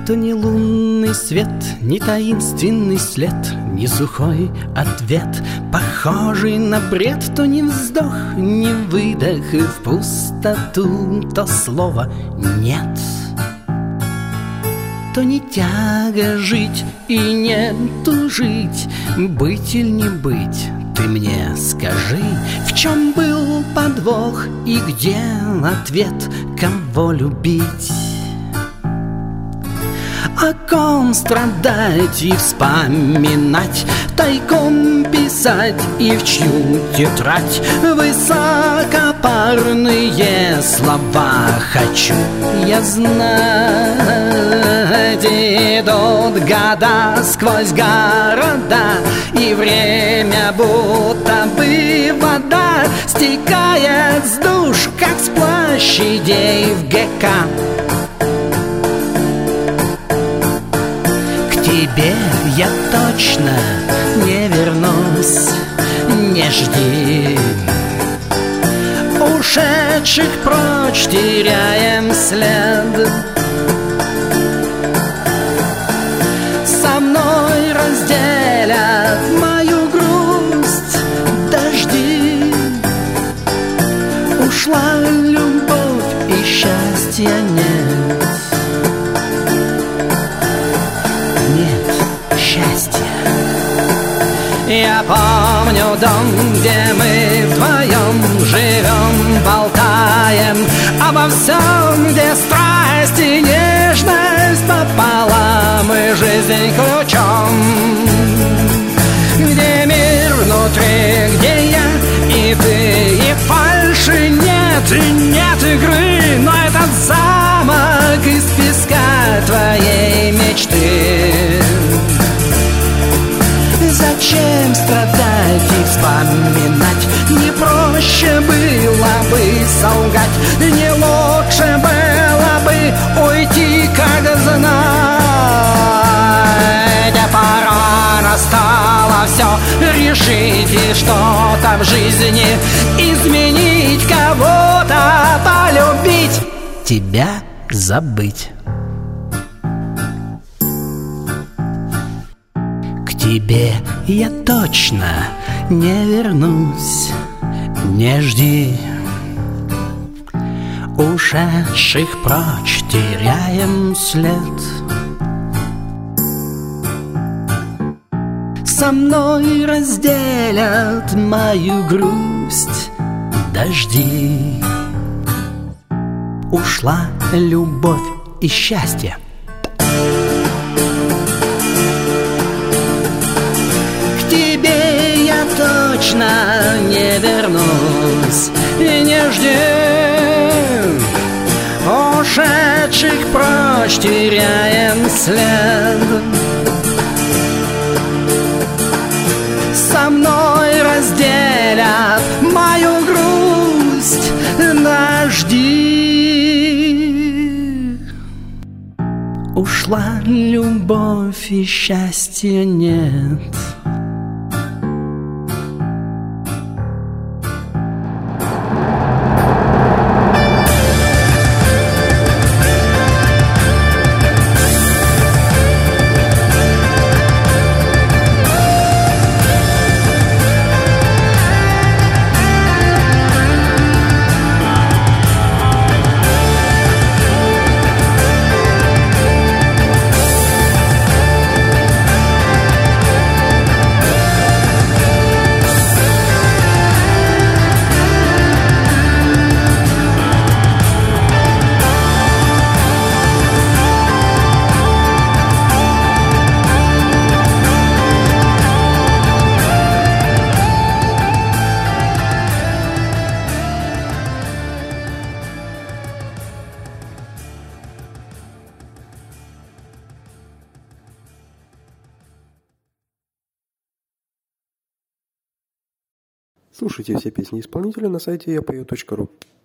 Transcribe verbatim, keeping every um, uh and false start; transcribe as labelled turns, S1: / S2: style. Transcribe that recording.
S1: То ни лунный свет, ни таинственный след, ни сухой ответ, похожий на бред. То ни вздох, ни выдох, и в пустоту то слово «нет». То не тяга жить и не тужить, быть или не быть, ты мне скажи, в чем был подвох и где ответ, кого любить. О ком страдать и вспоминать, тайком писать и в чью тетрадь высокопарные слова хочу я знать. Идут года сквозь города, и время будто бы вода стекает с душ, как с площадей в ГК. Тебе я точно не вернусь, не жди. Ушедших прочь теряем след. Со мной разделят мою грусть дожди. Ушла любовь и счастья нет. Я помню дом, где мы вдвоем живем, болтаем обо всем, где страсть и нежность пополам и жизнь ключом. Где мир внутри, где я и ты, и фальши нет, и нет игры, но этот замок из песка твоей мечты. Зачем страдать и вспоминать? Не проще было бы солгать, не лучше было бы уйти, как знать. А пора настала все решить и что-то в жизни изменить, кого-то полюбить, тебя забыть. Тебе я точно не вернусь, не жди. Ушедших прочь теряем след. Со мной разделят мою грусть дожди. Ушла любовь и счастье. Точно не вернусь и не жди. Ушедших прочь теряем след. Со мной разделят мою грусть дожди. Ушла любовь и счастья нет.
S2: Слушайте все песни исполнителя на сайте я пою точка ру.